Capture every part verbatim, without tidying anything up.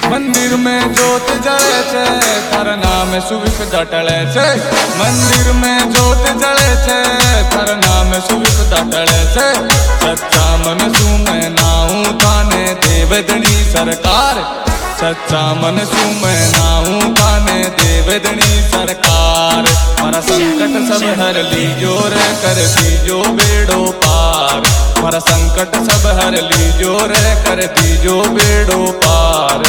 मंदिर में जोत जले छे तारा नाम सुविक डटले छे। मंदिर में जोत जले छे तारा नाम सुविक डटले छे। सच्चा मन सु मैं नाऊं थाने देवदनी सरकार। सच्चा मन सु मैं नाऊं थाने देवदनी सरकार। मारा संकट सब हर लीजो रे कर दीजो बेड़ो पार। मारा संकट सब हर लीजो रे कर दीजो बेड़ो पार।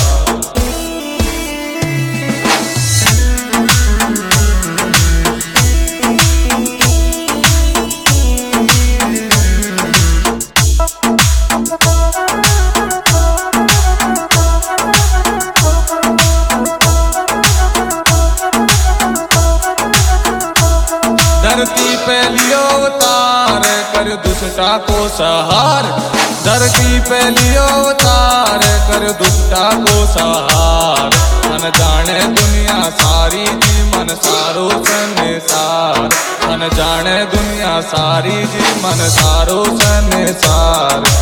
धरती पे लियो अवतार कर दुष्टा को सहार। धरती पे लियो अवतार कर दुष्टा को सहार। मन जाने दुनिया सारी जी मन सारो संसार। मन जाने दुनिया सारी जी मन सारो संसार।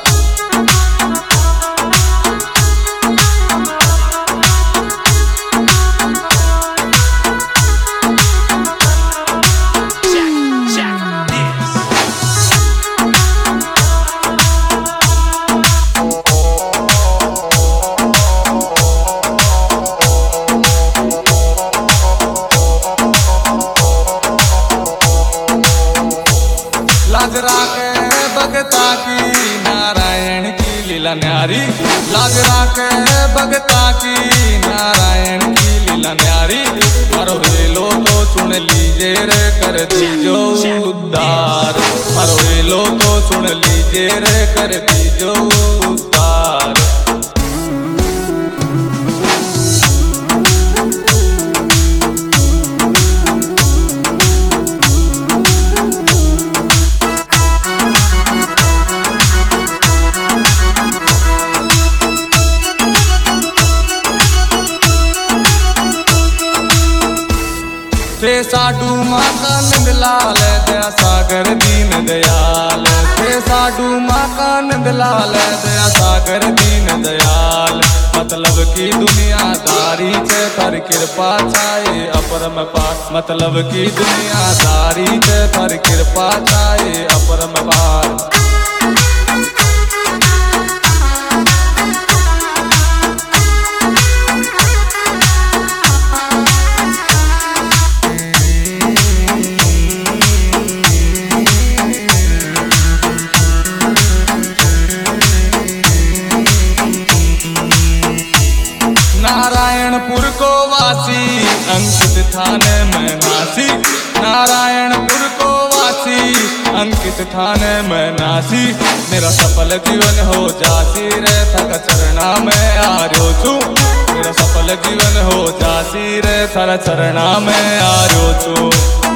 लाज राखे भगता की नारायण की लीला न्यारी। लाज राखे भगता की नारायण की लीला न्यारी। मारो हेलो तो सुन लीजे रे कर दीजो उद्धार। मारो हेलो तो सुन लीजे रे कर दीजो उद्धार। थे साडू माता नंदलाल दया सागर दीन दयाल। थे साडू माता नंदलाल दया सागर दीन दयाल। मतलब की दुनियादारी छे पर कृपा छाए अपरम पार। मतलब की दुनियादारी छे पर कृपा छाए अपरम पार। नारायणपुर को वासी अंकित थाने में नासी। नारायणपुर को वासी अंकित थाने में नासी। मेरा सफल जीवन हो जासी रे थक चरणा में आर्यो छू। मेरा सफल जीवन हो जासी रे थर चरणा में आर्यो छू।